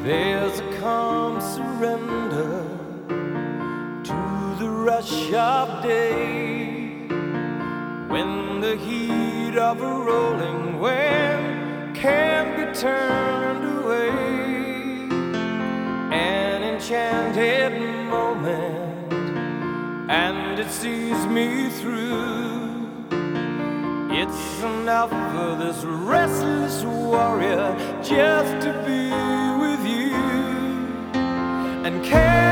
There's a calm surrender to the rush of day, when the heat of a rolling wind can be turned away. An enchanted moment, and it sees me through. It's enough for this restless warrior just to be with you and care.